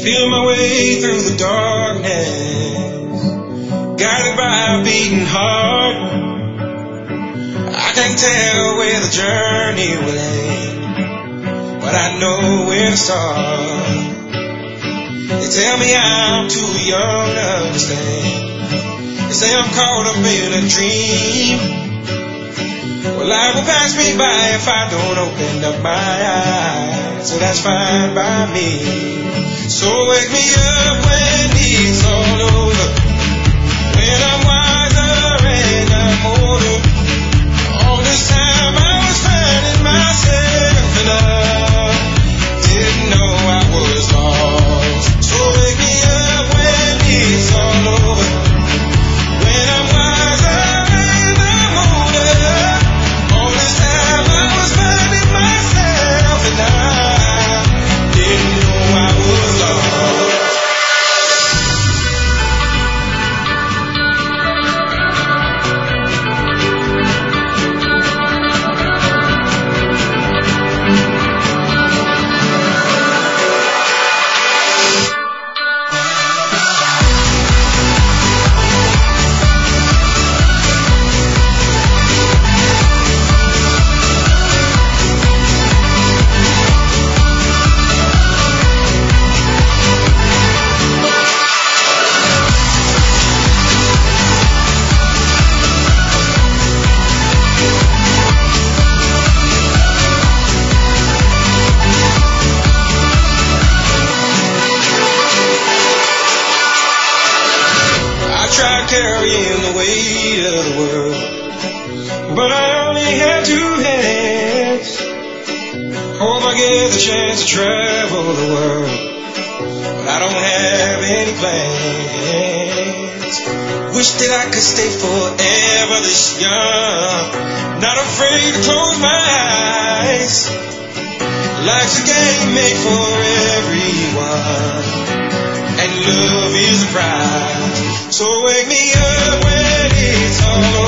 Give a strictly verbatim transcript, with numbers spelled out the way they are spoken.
Feel my way through the darkness, guided by a beating heart. I can't tell where the journey will end, but I know where to start. They tell me I'm too young to understand. They say I'm caught up in a dream. Well, life will pass me by if I don't open up my eyes, so that's fine by me. So wake me up when it's all over, when I'm wiser and I'm older. All this time I was finding myself and I didn't know I was lost. So wake me up when it's all over, when I'm wiser and I'm older. All this time I was finding myself and I didn't know I was lost. Carrying the weight of the world, but I only have two hands. Hope I get the chance to travel the world, but I don't have any plans. Wish that I could stay forever this young, not afraid to close my eyes. Life's a game made for everyone, and love is a prize. So wake me up when it's all over.